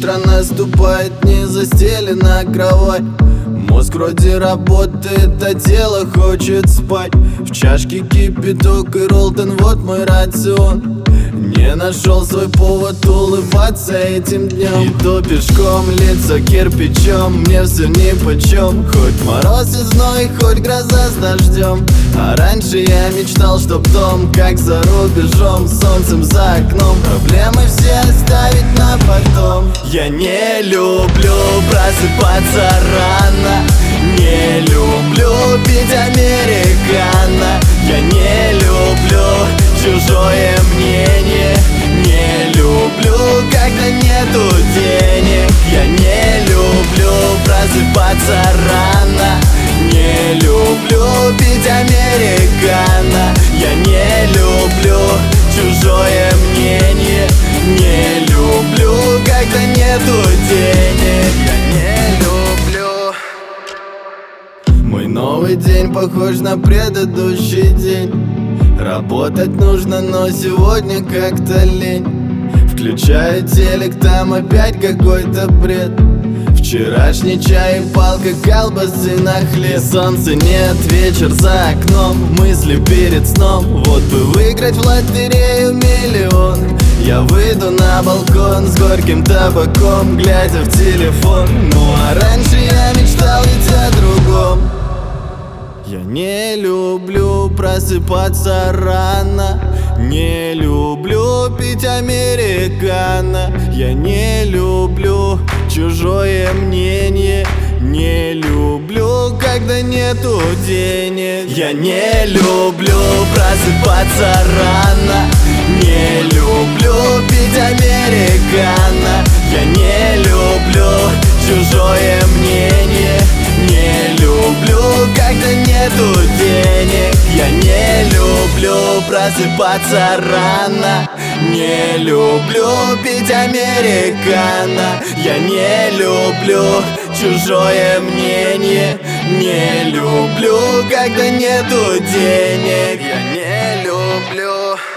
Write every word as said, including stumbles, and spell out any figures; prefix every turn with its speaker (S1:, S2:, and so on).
S1: утро наступает, не застелена кровать. Мозг вроде работает, а тело хочет спать. В чашке кипяток и роллтон, вот мой рацион. Не нашел свой повод улыбаться этим днем. Иду пешком, лицо кирпичом, мне все нипочем. Хоть мороз и зной, хоть гроза с дождем. А раньше я мечтал, чтоб дом, как за рубежом, солнцем за окном, проблемы все оставить на потом. Я не люблю просыпаться рано, не люблю пить американо. Я не люблю чужое мнение, не люблю, когда нету денег. Я не люблю просыпаться рано, не люблю пить американо. Я не люблю чужое мнение, не люблю, когда нету денег. Я не люблю. Мой новый день похож на предыдущий день. Работать нужно, но сегодня как-то лень. Включаю телек, там опять какой-то бред. Вчерашний чай и палка колбасы на хлеб. Солнца нет, вечер за окном, мысли перед сном. Вот бы выиграть в лотерею миллион. Я выйду на балкон с горьким табаком, глядя в телефон. Ну а раньше я мечтал ведь о другом. Я не люблю просыпаться рано, не люблю пить американо. Я не люблю чужое мнение, не люблю, когда нету денег. Я не люблю просыпаться рано, не люблю пить американо. Я не люблю чужое мнение, не люблю, когда нету денег. Я не люблю просыпаться рано, не люблю пить американо. Я не люблю чужое мнение, не люблю, когда нету денег. Я не люблю.